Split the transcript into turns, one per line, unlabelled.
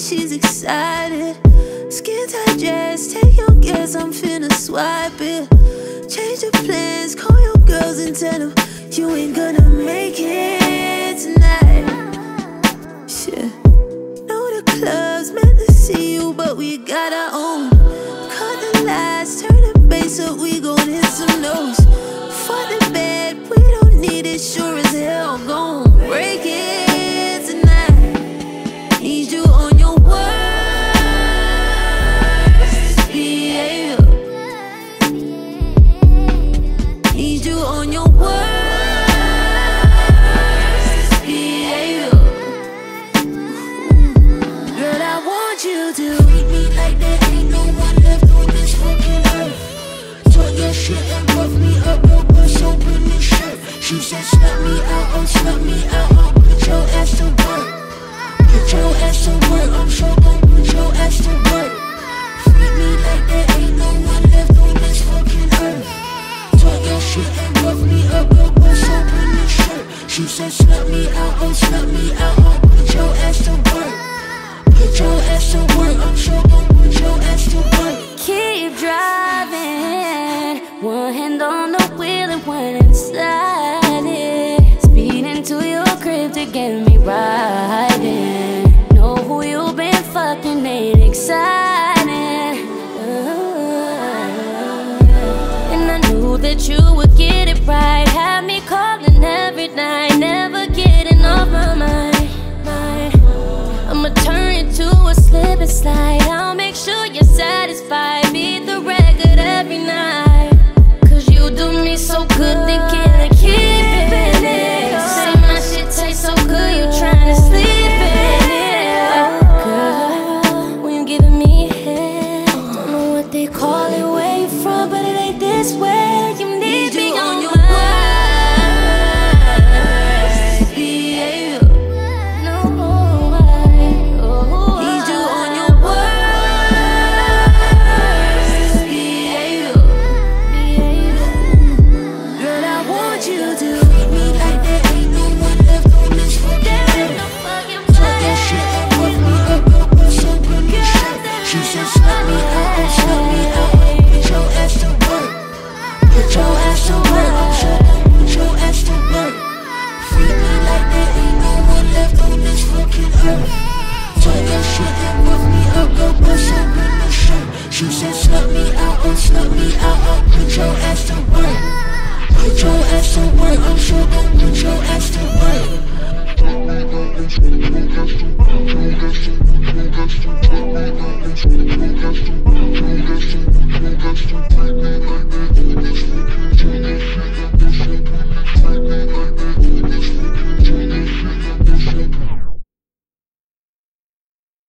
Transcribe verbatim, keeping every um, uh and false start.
she's excited. Skin tight dress, take your guess, I'm finna swipe it. Change the plans, call your girls and tell them you ain't gonna make it tonight. Shit. Know the club's meant to see you, but we got our own. Cut the lights, turn the bass up, we gon' hit some notes. Fuck the bed, we don't need it, sure as hell gon' break it tonight. Need you on your worst behavior. Need you on your worst behavior. Girl, I want you to
treat me like there ain't no one left on this fucking earth. Talk your shit and rough me up, no bust open this shit. She said slap me out, oh slap me out, oh put your ass to work. Put your ass to work, I'm sure gon' put your ass to work. Treat me like there ain't no one left on this fucking earth. Talk your shit and rough me up, no bust open this shit. She said slap me out, oh slap me out, oh put your ass to work. Put your ass to work, I'm sure gon' put your ass to work.
keep driving, one hand on the wheel and one inside it. Speeding to your crib to get me riding. Know who you been fucking, ain't exciting. Uh, and I knew that you would get it right. Have me calling every night, never getting off my mind. mind. I'ma turn you to a slip and slide. I'll make sure you're satisfied. Beat the record every night. Cause you do me so good, they can't keep it. Say my shit tastes so good, you tryna sleep in it. Girl, when you giving me head, don't know what they call it, where you from, but it ain't this way. You need me on your worst behavior. No, need you on your worst behavior. Girl, I want you to
Treat me like there ain't no one left on this fucking earth. Talk your shit and rough me up, no bust open this shit. She said slap me out, oh slap me out, oh put your ass to work. Put your ass to work, I'm sure gon' put your ass to work. Treat me like there ain't no one left on this fucking earth. Talk your shit and rough me up, no bust open this shit. She said slap me out, oh slap me out, oh put your ass to work. Put your ass to work, I'm sure gon' put your ass to work.